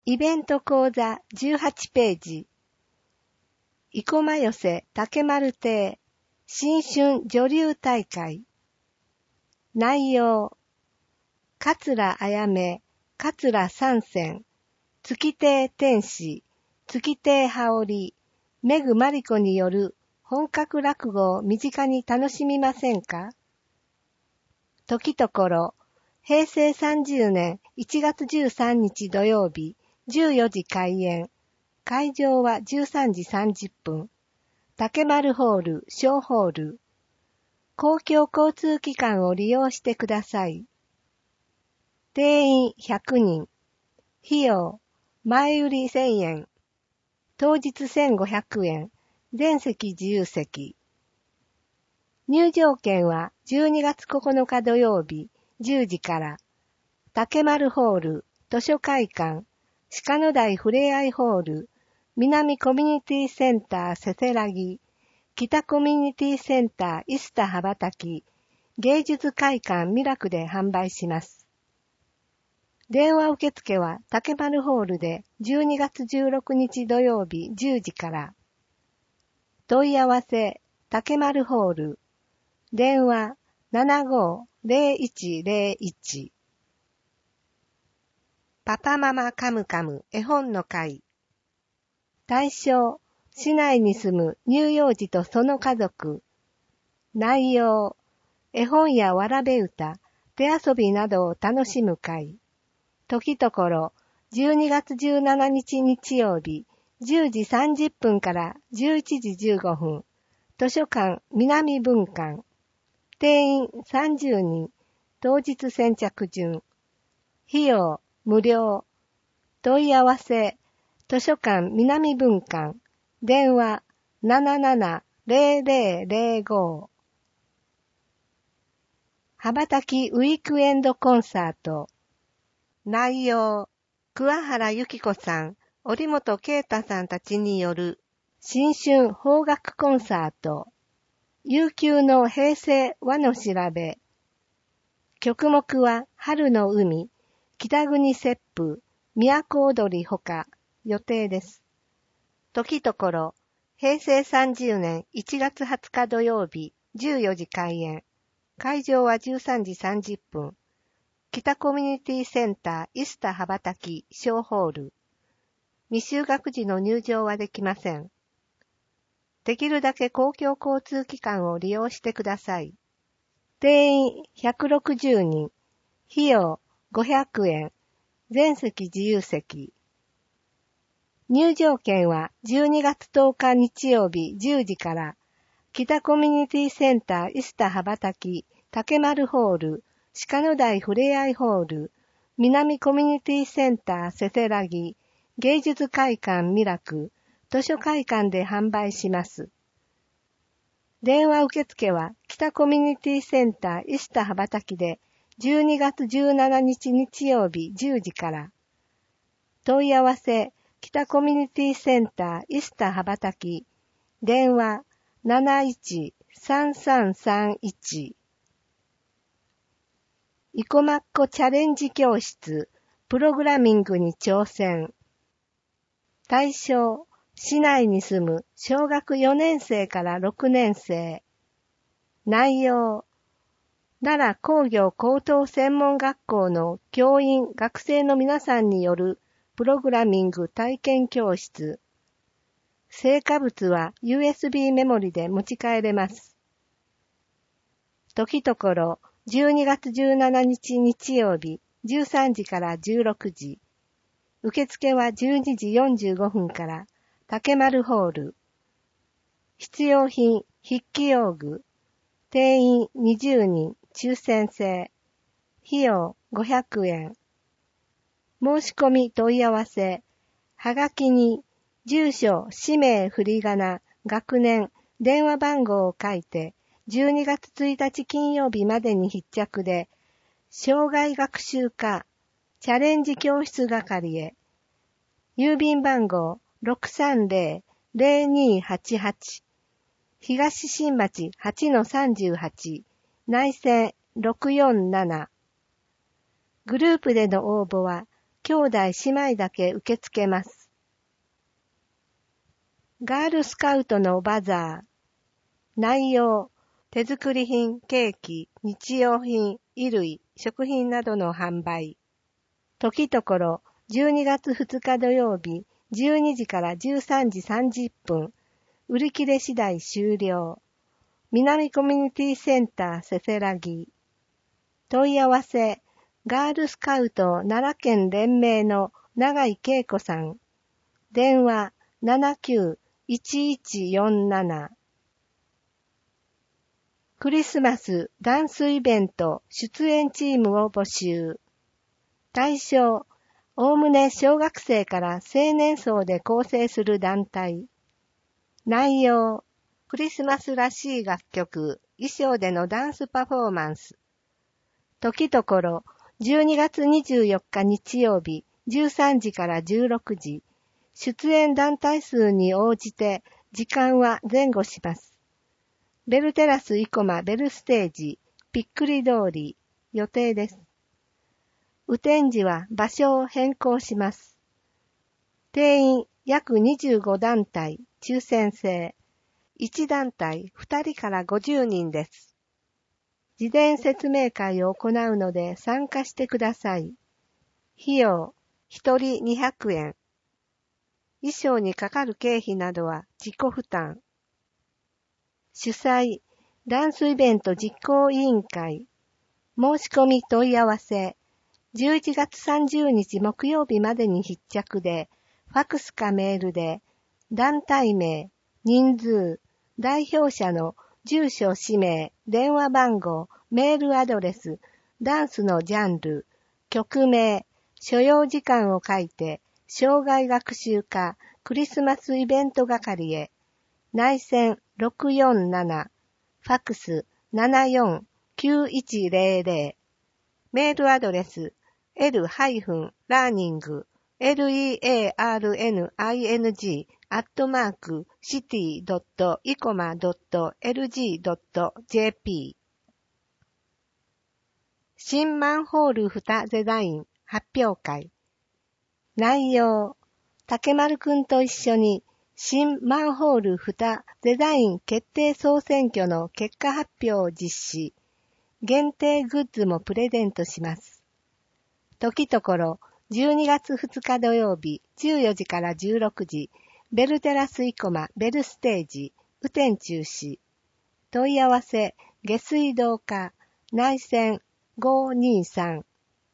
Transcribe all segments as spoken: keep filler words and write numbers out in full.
イベント講座じゅうはちページ。生駒寄せ竹丸亭新春女流大会。内容。桂あやめ、桂三泉、月亭天使、月亭羽織、めぐまりこによる本格落語を身近に楽しみませんか？時ところ、へいせいさんじゅうねんいちがつじゅうさんにち土曜日、じゅうよじ開演。会場はじゅうさんじさんじゅっぷん。竹丸ホール、小ホール。公共交通機関を利用してください。定員ひゃくにん。費用、前売りせんえん。当日せんごひゃくえん。全席自由席。入場券はじゅうにがつここのか土曜日じゅうじから。竹丸ホール、図書会館、鹿野台ふれあいホール、南コミュニティセンターせせらぎ、北コミュニティセンターイスタ羽ばたき、芸術会館ミラクで販売します。電話受付は竹丸ホールでじゅうにがつじゅうろくにち土曜日じゅうじから。問い合わせ竹丸ホール。電話 ななごーぜろいちぜろいち。パパママカムカム絵本の会。対象、市内に住む乳幼児とその家族。内容、絵本やわらべ歌、手遊びなどを楽しむ会。時ところ、じゅうにがつじゅうしちにち日曜日、じゅうじさんじゅっぷんからじゅういちじじゅうごふん。図書館南文館。定員さんじゅうにん。当日先着順。費用無料。問い合わせ図書館南文館。電話 ななななぜろぜろぜろご。羽ばたきウィークエンドコンサート。内容、桑原由紀子さん、折本啓太さんたちによる新春邦楽コンサート。悠久の平成和の調べ。曲目は春の海、北国切符、都踊りほか予定です。時ところ、へいせいさんじゅうねんいちがつはつか土曜日じゅうよじ開演。会場はじゅうさんじさんじゅっぷん。北コミュニティセンターイスタ羽ばたき小ホール。未就学時の入場はできません。できるだけ公共交通機関を利用してください。定員ひゃくろくじゅうにん。費用ごひゃくえん。全席自由席。入場券はじゅうにがつとおか日曜日じゅうじから、北コミュニティセンターイスタ羽ばたき竹丸ホール、鹿野台ふれあいホール、南コミュニティセンターせせらぎ、芸術会館ミラク、図書会館で販売します。電話受付は北コミュニティセンターイスタ羽ばたきでじゅうにがつじゅうしちにち日曜日じゅうじから。問い合わせ北コミュニティセンターイスタ羽ばたき。電話 なないちさんさんさんいち。生駒っ子チャレンジ教室、プログラミングに挑戦。対象、市内に住む小学よねんせいからろくねんせい。内容、奈良工業高等専門学校の教員・学生の皆さんによるプログラミング体験教室。成果物は ユーエスビー メモリで持ち帰れます。時ところ、じゅうにがつじゅうしちにち日曜日じゅうさんじからじゅうろくじ。受付はじゅうにじよんじゅうごふんから竹丸ホール。必要品、筆記用具。定員にじゅうにん、抽選制。費用ごひゃくえん。申し込み問い合わせ。はがきに住所、氏名、振り仮名、学年、電話番号を書いてじゅうにがつついたち金曜日までに必着で、障害学習課チャレンジ教室係へ。郵便番号 ろくさんぜろぜろにはちはち。東新町 はちのさんじゅうはち。内線ろくよんなな。グループでの応募は、 兄弟姉妹だけ受け付けます。ガールスカウトのバザー。内容、手作り品、ケーキ、日用品、衣類、食品などの販売。時ところ、じゅうにがつふつか土曜日、じゅうにじからじゅうさんじさんじゅっぷん。売り切れ次第終了。南コミュニティセンターせせらぎ。問い合わせ、ガールスカウト奈良県連盟の永井恵子さん。電話 ななきゅういちいちよんなな。クリスマスダンスイベント出演チームを募集。対象、おおむね小学生から青年層で構成する団体。内容、クリスマスらしい楽曲、衣装でのダンスパフォーマンス。時ところ、じゅうにがつにじゅうよっか日曜日、じゅうさんじからじゅうろくじ。出演団体数に応じて、時間は前後します。ベルテラス生駒ベルステージ、ぴっくり通り、予定です。雨天時は場所を変更します。定員約にじゅうごだんたい、抽選制。いちだんたいふたりからごじゅうにんです。事前説明会を行うので参加してください。費用、ひとりにひゃくえん。衣装にかかる経費などは自己負担。主催、ダンスイベント実行委員会。申し込み問い合わせ。じゅういちがつさんじゅうにち木曜日までに必着で、ファクスかメールで、団体名、人数、代表者の住所氏名、電話番号、メールアドレス、ダンスのジャンル、曲名、所要時間を書いて、生涯学習課クリスマスイベント係へ、内線ろくよんなな、ファクスななよんきゅういちゼロゼロ、メールアドレス エル ラーニング レーニング アットマークシティ ドット イコマ ドット エルジー ドット ジェーピー 新マンホール蓋デザイン発表会。内容、竹丸くんと一緒に新マンホール蓋デザイン決定総選挙の結果発表を実施。限定グッズもプレゼントします。時ところ、じゅうにがつふつか土曜日、じゅうよじからじゅうろくじ、ベルテラス生駒ベルステージ、雨天中止。問い合わせ、下水道課、内線ごにさん。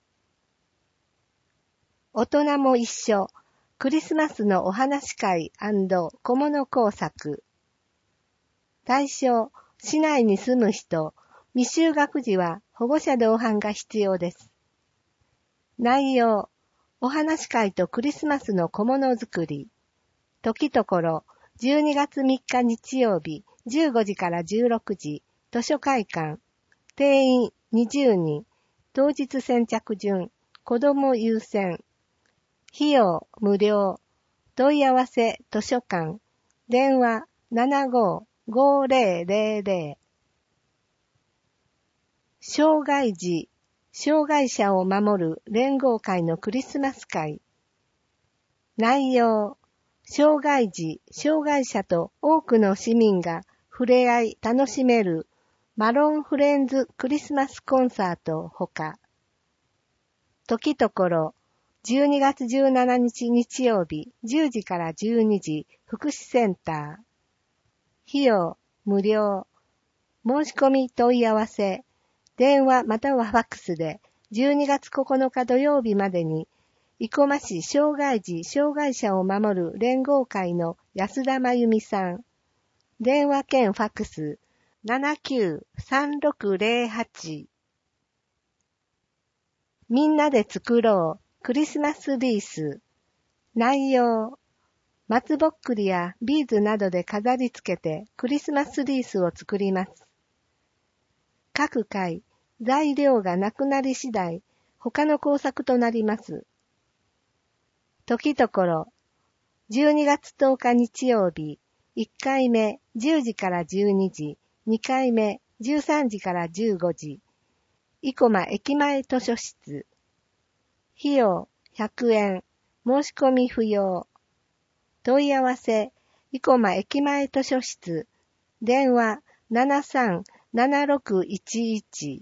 大人も一緒、クリスマスのお話会&小物工作。対象、市内に住む人、未就学児は保護者同伴が必要です。内容、お話会とクリスマスの小物作り。時ところ、じゅうにがつみっか日曜日、じゅうごじからじゅうろくじ、図書会館。定員にじゅうにん、当日先着順、子供優先。費用無料。問い合わせ図書館。電話 ななごーごーぜろぜろぜろ。障害児、障害者を守る連合会のクリスマス会。内容、障害児、障害者と多くの市民が触れ合い楽しめるマロンフレンズクリスマスコンサートほか。時ところ、じゅうにがつじゅうしちにち日曜日じゅうじからじゅうにじ福祉センター。費用無料。申し込み問い合わせ。電話またはファックスでじゅうにがつここのか土曜日までに、生駒市障害児障害者を守る連合会の安田真由美さん。電話兼ファックス ななきゅうさんろくゼロはち。みんなで作ろうクリスマスリース。内容、松ぼっくりやビーズなどで飾り付けてクリスマスリースを作ります。各回、材料がなくなり次第、他の工作となります。時ところ、じゅうにがつとおか日曜日、いっかいめじゅうじからじゅうにじ、にかいめじゅうさんじからじゅうごじ、生駒駅前図書室。費用ひゃくえん。申し込み不要。問い合わせ、生駒駅前図書室。電話 ななさんななろくいちいち。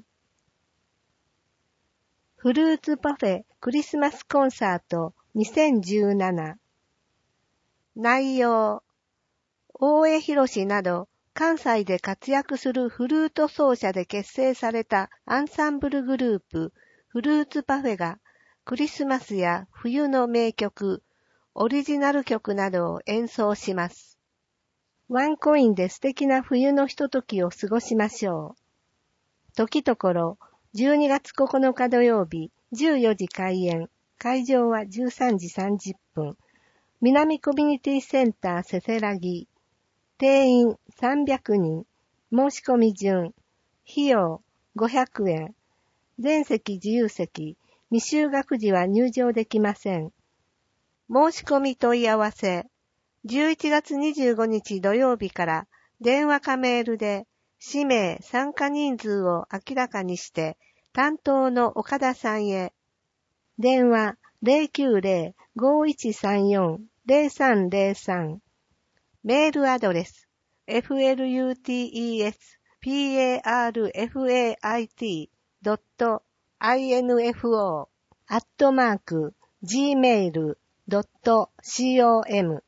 フルーツパフェクリスマスコンサートにせんじゅうなな。内容、大江博など関西で活躍するフルート奏者で結成されたアンサンブルグループフルーツパフェがクリスマスや冬の名曲、オリジナル曲などを演奏します。ワンコインで素敵な冬のひとときを過ごしましょう。時ところ、じゅうにがつここのか土曜日、じゅうよじ開演、会場はじゅうさんじさんじゅっぷん。南コミュニティセンターせせらぎ。定員さんびゃくにん。申し込み順。費用ごひゃくえん。全席自由席。未就学時は入場できません。申し込み問い合わせ。じゅういちがつにじゅうごにち土曜日から電話かメールで氏名、参加人数を明らかにして担当の岡田さんへ。電話 ゼロきゅうゼロ ごいちさんよん ゼロさんゼロさん。メールアドレス フルーツパフェイト ドット インフォ アットマーク ジーメール ドット コム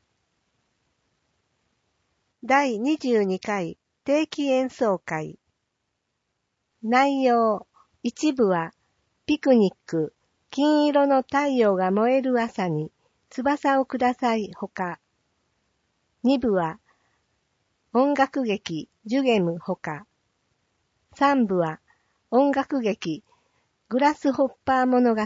だいにじゅうにかい定期演奏会。内容、一部はピクニック、金色の太陽が燃える朝に翼をくださいほか。二部は音楽劇ジュゲムほか。三部は音楽劇グラスホッパー物語。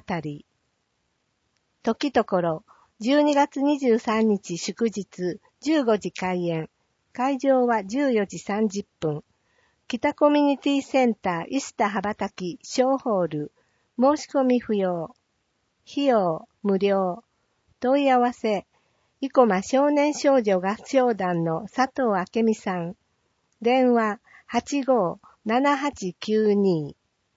時ところじゅうにがつにじゅうさんにち祝日じゅうごじ開演。会場はじゅうよじさんじゅっぷん。北コミュニティセンター石田羽ばたき小ホール。申し込み不要。費用無料。問い合わせ、生駒少年少女合唱団の佐藤明美さん。電話 はちごーななはちきゅうに。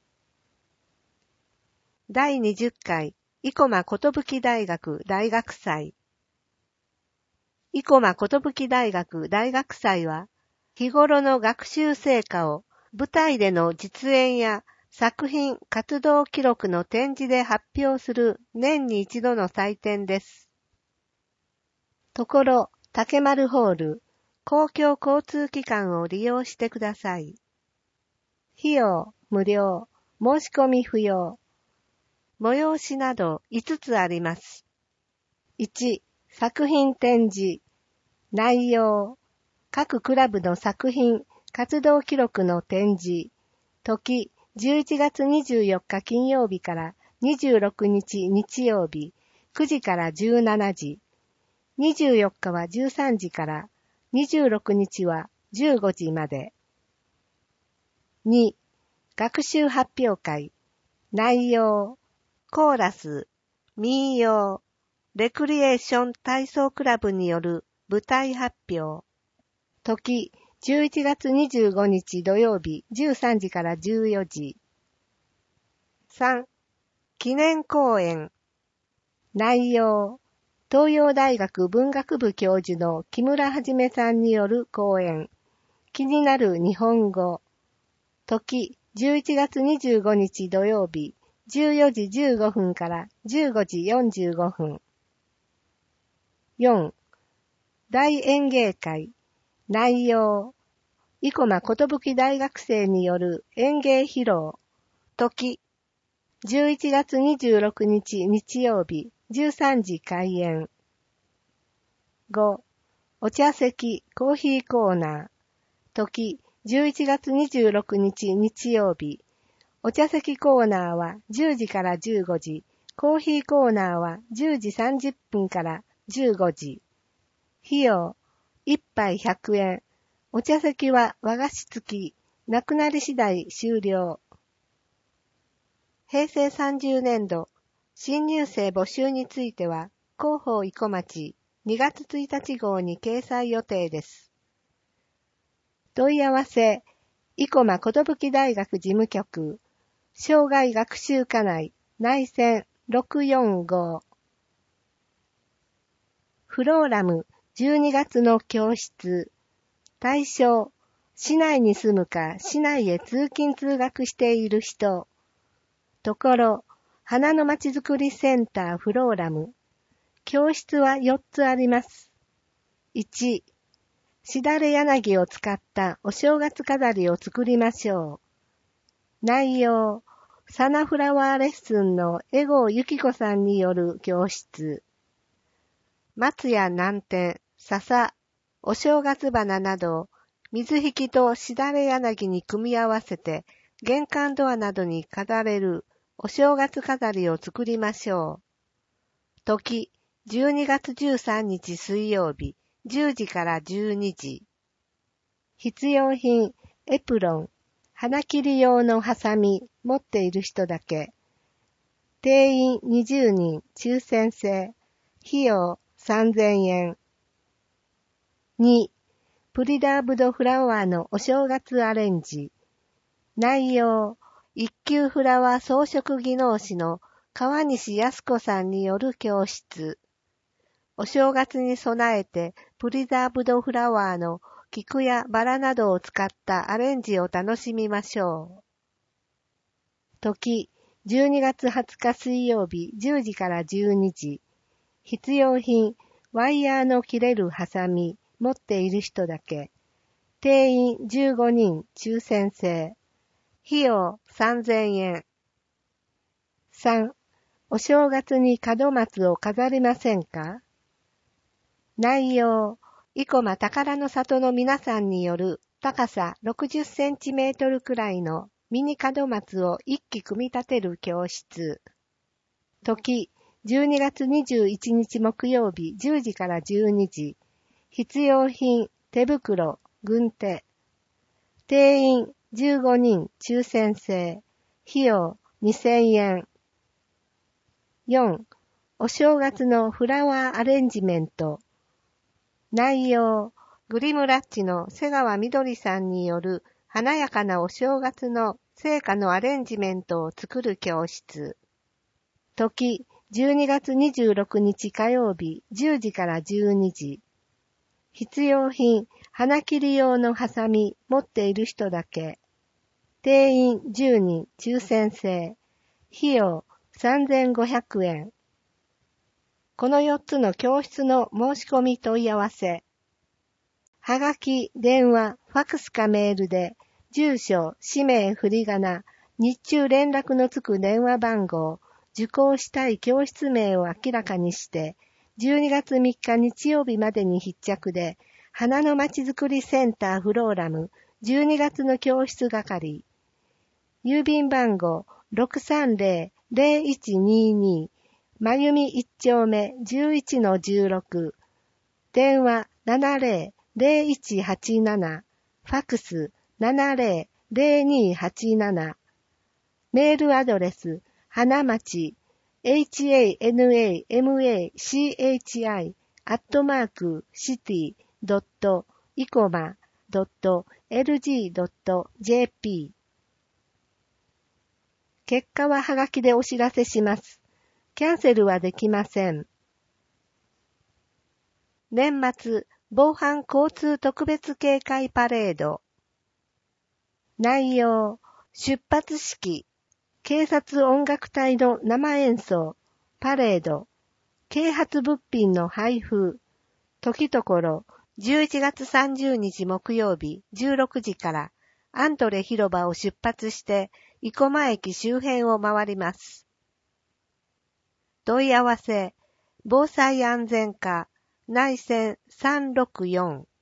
だいにじゅっかい生駒寿大学大学祭。生駒寿大学大学祭は、日頃の学習成果を舞台での実演や作品活動記録の展示で発表する年に一度の祭典です。ところ、竹丸ホール、公共交通機関を利用してください。費用無料、申し込み不要。催しなどいつつあります。いち、作品展示。内容。各クラブの作品、活動記録の展示。時、じゅういちがつにじゅうよっか金曜日からにじゅうろくにち日曜日、くじからじゅうしちじ。にじゅうよっかはじゅうさんじから、にじゅうろくにちはじゅうごじまで。に、学習発表会。内容。コーラス、民謡、レクリエーション体操クラブによる舞台発表。時、じゅういちがつにじゅうごにち土曜日じゅうさんじからじゅうよじ。さん、記念講演。内容。東洋大学文学部教授の木村はじめさんによる講演。気になる日本語。時、じゅういちがつにじゅうごにち土曜日じゅうよじじゅうごふんからじゅうごじよんじゅうごふん。よん、大演芸会。内容。生駒寿大学生による演芸披露。時、じゅういちがつにじゅうろくにち日曜日じゅうさんじ開演。ご、お茶席コーヒーコーナー。時、じゅういちがつにじゅうろくにち日曜日。お茶席コーナーはじゅうじからじゅうごじ、コーヒーコーナーはじゅうじさんじゅっぷんからじゅうごじ。費用、いっぱいひゃくえん。お茶席は和菓子付き、なくなり次第終了。へいせいさんじゅうねんど、新入生募集については、広報生駒町にがつついたち号に掲載予定です。問い合わせ、生駒寿大学事務局、生涯学習課内内線ろくよんご。 フローラムじゅうにがつの教室。対象、市内に住むか市内へ通勤通学している人。ところ、花のまちづくりセンターフローラム。教室はよっつあります。いち、しだれ柳を使ったお正月飾りを作りましょう。内容、サナフラワーレッスンの江郷由紀子さんによる教室。松や南天、笹、お正月花など、水引としだれ柳に組み合わせて、玄関ドアなどに飾れるお正月飾りを作りましょう。時、じゅうにがつじゅうさんにち水曜日、じゅうじからじゅうにじ。必要品、エプロン、花切り用のハサミ、持っている人だけ。定員にじゅうにん、抽選制。費用さんぜんえん。に、プリダーブドフラワーのお正月アレンジ。内容、一級フラワー装飾技能士の川西康子さんによる教室。お正月に備えてプリザーブドフラワーの菊やバラなどを使ったアレンジを楽しみましょう。時、じゅうにがつはつか水曜日じゅうじからじゅうにじ。必要品、ワイヤーの切れるハサミ、持っている人だけ。定員じゅうごにん、抽選制。費用さんぜんえん。さん、お正月に門松を飾りませんか？内容、生駒宝の里の皆さんによる高さろくじゅっセンチメートルくらいのミニ門松を一機組み立てる教室。時、じゅうにがつにじゅういちにち木曜日じゅうじからじゅうにじ。必要品、手袋、軍手。定員じゅうごにん、抽選制。費用にせんえん。よん、お正月のフラワーアレンジメント。内容、グリムラッチの瀬川みどりさんによる華やかなお正月の聖火のアレンジメントを作る教室。時、じゅうにがつにじゅうろくにち火曜日じゅうじからじゅうにじ。必要品、花切り用のハサミ、持っている人だけ。定員じゅうにん、抽選制。費用さんぜんごひゃくえん。このよっつの教室の申し込み問い合わせ。はがき、電話、ファクスかメールで、住所、氏名、振り仮名、日中連絡のつく電話番号、受講したい教室名を明らかにして、じゅうにがつみっか日曜日までに必着で、花のまちづくりセンターフローラムじゅうにがつの教室係。郵便番号 ろくさんぜろ ぜろいちにに まゆみいち丁目 じゅういちのじゅうろく。電話 ななぜろ ぜろいちはちなな。ファクス ななぜろ ぜろにはちなな。メールアドレス、花町、hanamachi、アットマーク、シティ、ドット、イコマ、ドット、エルジー、ドット、ジェーピー。結果ははがきでお知らせします。キャンセルはできません。年末、防犯交通特別警戒パレード。内容、出発式、警察音楽隊の生演奏、パレード、啓発物品の配布、時ところ、じゅういちがつさんじゅうにち木曜日じゅうろくじからアントレ広場を出発して生駒駅周辺を回ります。問い合わせ、防災安全課、内線さんろくよん。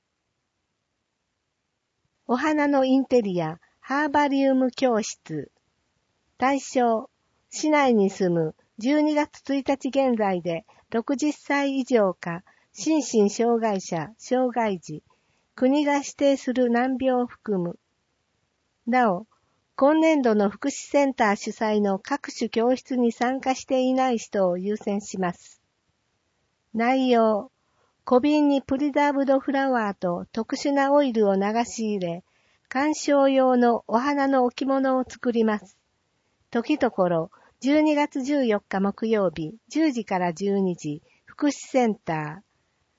お花のインテリア、ハーバリウム教室。対象、市内に住むじゅうにがつついたち現在でろくじゅっさい以上か、心身障害者、障害児、国が指定する難病を含む。なお、今年度の福祉センター主催の各種教室に参加していない人を優先します。内容、小瓶にプリザーブドフラワーと特殊なオイルを流し入れ、観賞用のお花の置物を作ります。時ところ、じゅうにがつじゅうよっか木曜日じゅうじからじゅうにじ、福祉センター。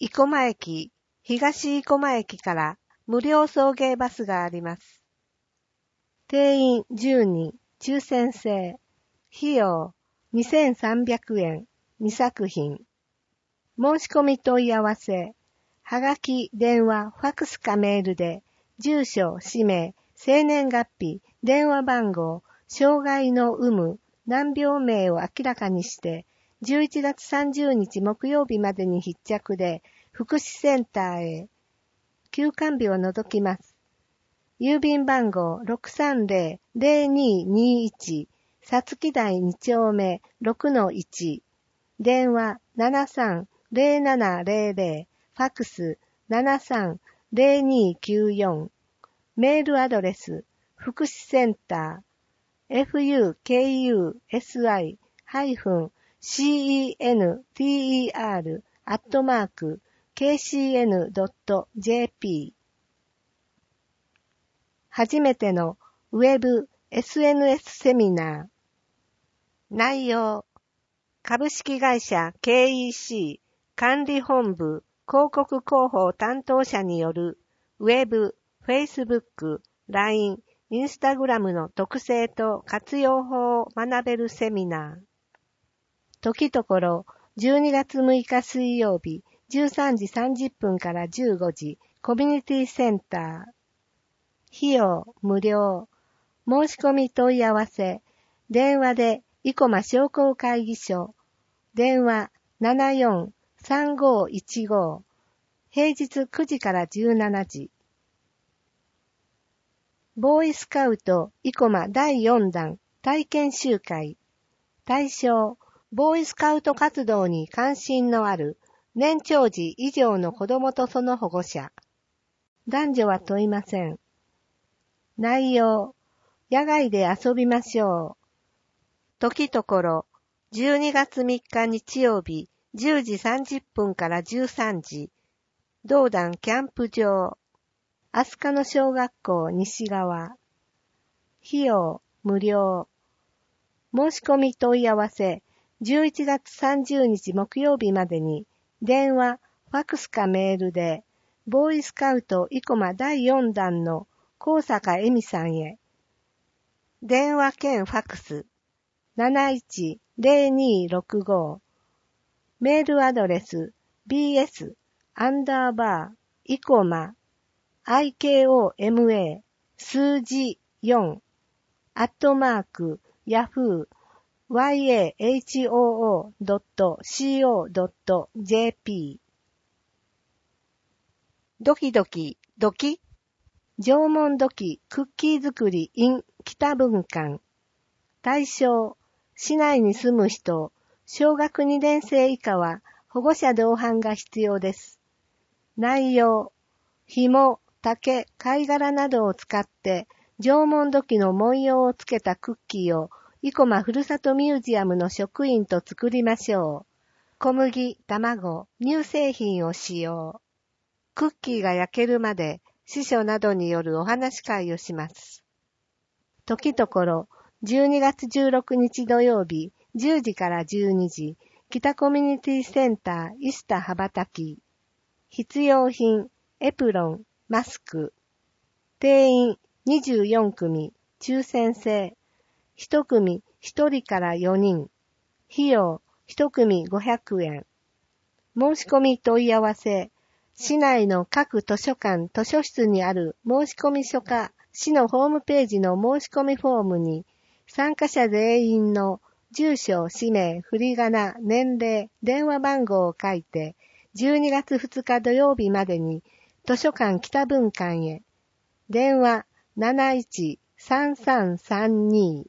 生駒駅、東生駒駅から無料送迎バスがあります。定員じゅうにん、抽選制。費用にせんさんびゃくえん、にさく品。申し込み問い合わせ。はがき、電話、ファクスかメールで、住所、氏名、生年月日、電話番号、障害の有無、難病名を明らかにして、じゅういちがつさんじゅうにち木曜日までに必着で、福祉センターへ。休館日を除きます。郵便番号 ろくさんぜろ ぜろにーにーいち、さつき台に丁目 ろくのいち、電話 ななさんぜろななぜろぜろ、ファックス ななさんぜろにーきゅうよん、メールアドレス、福祉センター、エフユーケーユーエスアイ シーイーエヌティーイーアール アットマーク ケーシーエヌドットジェーピー。初めてのウェブ エスエヌエス セミナー。内容、株式会社 ケーイーシー 管理本部広告広報担当者によるウェブ、Facebook、ライン、Instagram の特性と活用法を学べるセミナー。時ところじゅうにがつむいか水曜日じゅうさんじさんじゅっぷんからじゅうごじコミュニティセンター。費用無料。申し込み問い合わせ。電話で生駒商工会議所。電話 ななよんさんごいちご。平日くじからじゅうしちじ。ボーイスカウト生駒だいよん弾体験集会。対象、ボーイスカウト活動に関心のある年長児以上の子供とその保護者。男女は問いません。内容、野外で遊びましょう。時ところ、じゅうにがつみっか日曜日、じゅうじさんじゅっぷんからじゅうさんじ、同団キャンプ場、飛鳥野小学校西側。費用、無料。申し込み問い合わせ、じゅういちがつさんじゅうにち木曜日までに、電話、ファクスかメールで、ボーイスカウト生駒だいよん弾の高坂恵美さんへ。電話兼ファクス なないちぜろにーろくご。メールアドレス ビーエス アンダーバー生駒 アイケーオーエムエー 数字よんアットマークヤフー ワイエーエイチオーオードットシーオードットジェーピー。ドキドキドキ縄文土器クッキー作り in 北文館。対象、市内に住む人、小学にねん生以下は保護者同伴が必要です。内容、紐、竹、貝殻などを使って縄文土器の文様をつけたクッキーを生駒ふるさとミュージアムの職員と作りましょう。小麦、卵、乳製品を使用。クッキーが焼けるまで司書などによるお話し会をします。時ところ、じゅうにがつじゅうろくにち土曜日、じゅうじからじゅうにじ、北コミュニティセンター、石田羽ばたき。必要品、エプロン、マスク。定員にじゅうよんくみ、抽選制。いち組ひとりからよにん。費用いち組ごひゃくえん。申し込み問い合わせ。市内の各図書館、図書室にある申し込み書か、市のホームページの申し込みフォームに、参加者全員の住所、氏名、振り仮名、年齢、電話番号を書いて、じゅうにがつふつか土曜日までに図書館北文館へ。電話 なないちさんさんさんに。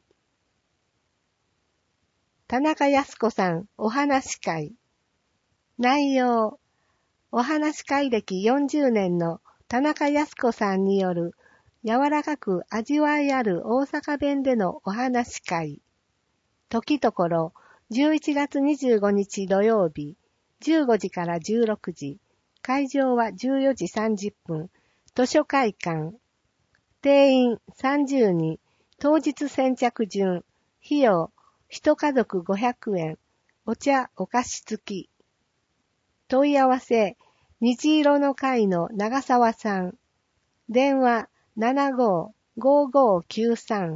田中康子さんお話会。内容、お話会歴よんじゅうねんの田中康子さんによる柔らかく味わいある大阪弁でのお話会。時ところじゅういちがつにじゅうごにち土曜日じゅうごじからじゅうろくじ、会場はじゅうよじさんじゅっぷん、図書会館。定員さんじゅうにん、当日先着順、費用一家族ごひゃくえん、お茶お菓子付き。問い合わせ虹色の会の長澤さん。電話 ななごーごーごーきゅうさん。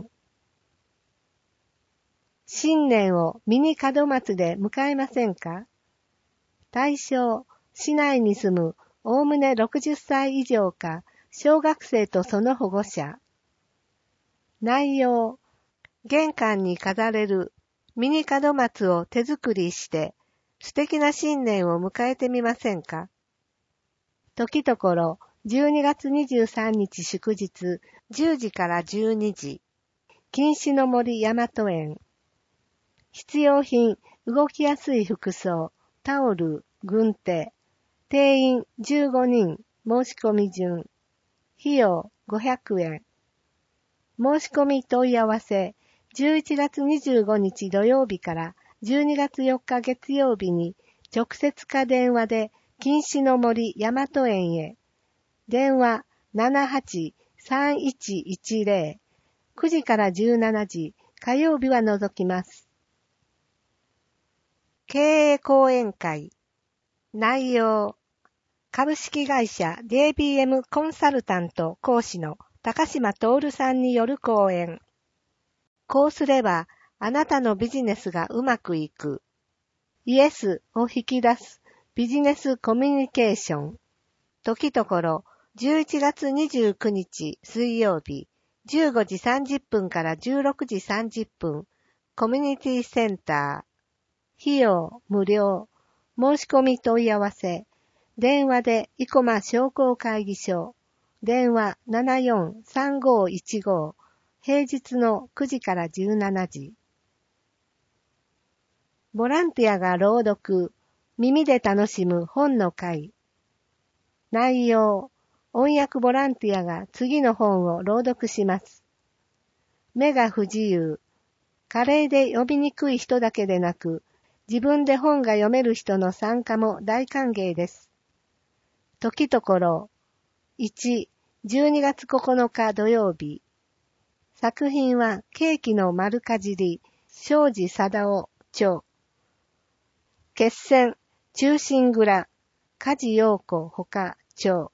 新年をミニ門松で迎えませんか？対象、市内に住むおおむねろくじゅっさい以上か、小学生とその保護者。内容、玄関に飾れるミニ門松を手作りして、素敵な新年を迎えてみませんか？時ところ、じゅうにがつにじゅうさんにち祝日、じゅうじからじゅうにじ。錦糸の森大和園。必要品、動きやすい服装、タオル、軍手。定員じゅうごにん、申し込み順。費用ごひゃくえん。申し込み問い合わせ、じゅういちがつにじゅうごにち土曜日からじゅうにがつよっか月曜日に直接か電話で錦糸の森大和園へ。電話 ななはちさんいちいちゼロ。くじからじゅうしちじ、火曜日は除きます。経営講演会。内容。株式会社 ジェービーエム コンサルタント講師の高島徹さんによる講演。こうすればあなたのビジネスがうまくいく。イエスを引き出すビジネスコミュニケーション。時ところじゅういちがつにじゅうくにち水曜日じゅうごじさんじゅっぷんからじゅうろくじさんじゅっぷんコミュニティセンター。費用無料。申し込み問い合わせ。電話で生駒商工会議所。電話 ななよんさんごいちご。平日のくじからじゅうしちじ。ボランティアが朗読。耳で楽しむ本の会。内容。音訳ボランティアが次の本を朗読します。目が不自由。加齢で読みにくい人だけでなく、自分で本が読める人の参加も大歓迎です。時ところ、いち、じゅうにがつここのか土曜日。作品はケーキの丸かじり、庄司貞夫著。決戦、忠臣蔵、梶陽子ほか著。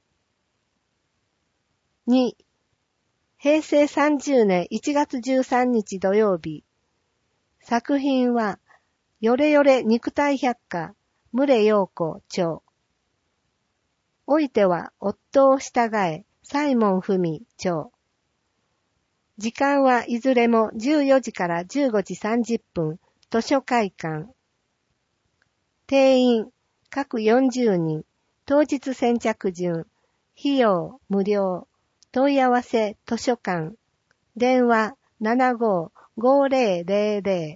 に、へいせいさんじゅうねんいちがつじゅうさんにち土曜日。作品は、よれよれ肉体百科、牟陽子著。おいては夫を従え、サイモン文著。時間はいずれもじゅうよじからじゅうごじさんじゅっぷん、図書会館。定員、各よんじゅうにん、当日先着順、費用無料、問い合わせ図書館、電話 ななごーごーぜろぜろぜろ。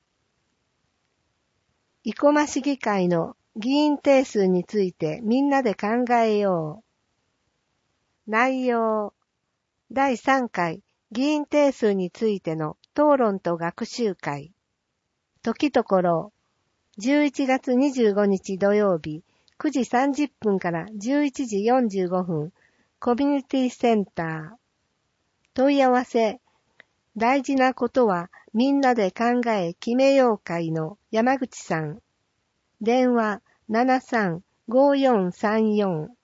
生駒市議会の議員定数についてみんなで考えよう。内容。だいさんかい議員定数についての討論と学習会。時ところ、じゅういちがつにじゅうごにち土曜日くじさんじゅっぷんからじゅういちじよんじゅうごふん、コミュニティセンター。問い合わせ。大事なことはみんなで考え決めよう会の山口さん。電話 ななさんごーよんさんよん。